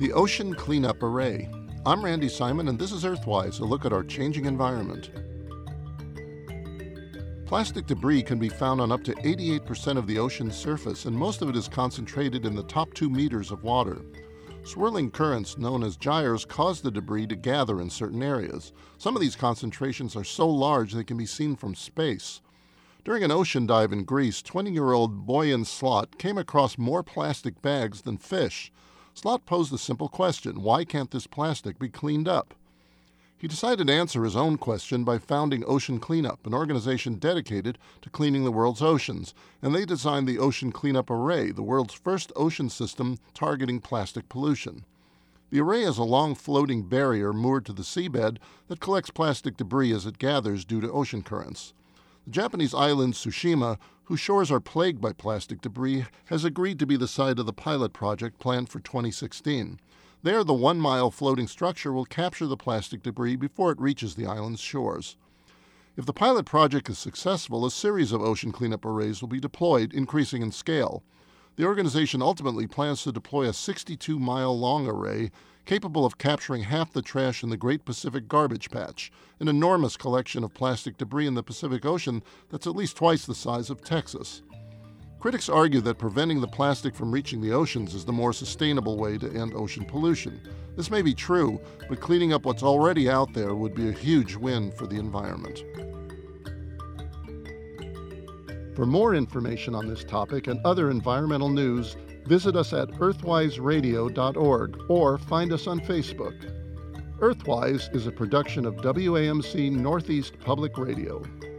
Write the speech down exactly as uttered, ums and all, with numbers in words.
The Ocean Cleanup Array. I'm Randy Simon, and this is Earthwise, a look at our changing environment. Plastic debris can be found on up to eighty-eight percent of the ocean's surface, and most of it is concentrated in the top two meters of water. Swirling currents, known as gyres, cause the debris to gather in certain areas. Some of these concentrations are so large they can be seen from space. During an ocean dive in Greece, twenty-year-old Boyan Slot came across more plastic bags than fish. Slot posed a simple question: why can't this plastic be cleaned up? He decided to answer his own question by founding Ocean Cleanup, an organization dedicated to cleaning the world's oceans, and they designed the Ocean Cleanup Array, the world's first ocean system targeting plastic pollution. The array is a long floating barrier moored to the seabed that collects plastic debris as it gathers due to ocean currents. The Japanese island Tsushima, whose shores are plagued by plastic debris, has agreed to be the site of the pilot project planned for twenty sixteen. There, the one-mile floating structure will capture the plastic debris before it reaches the island's shores. If the pilot project is successful, a series of ocean cleanup arrays will be deployed, increasing in scale. The organization ultimately plans to deploy a sixty-two mile long array capable of capturing half the trash in the Great Pacific Garbage Patch, an enormous collection of plastic debris in the Pacific Ocean that's at least twice the size of Texas. Critics argue that preventing the plastic from reaching the oceans is the more sustainable way to end ocean pollution. This may be true, but cleaning up what's already out there would be a huge win for the environment. For more information on this topic and other environmental news, visit us at earthwise radio dot org or find us on Facebook. Earthwise is a production of W A M C Northeast Public Radio.